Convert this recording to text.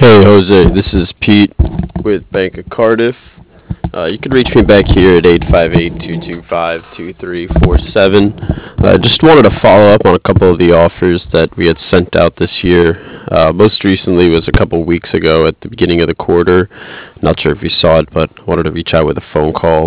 Hey Jose, this is Pete with Bank of Cardiff. You can reach me back here at 858-225-2347. Just wanted to follow up on a couple of the offers that we had sent out this year. Most recently was a couple weeks ago at the beginning of the quarter. Not sure if you saw it, but wanted to reach out with a phone call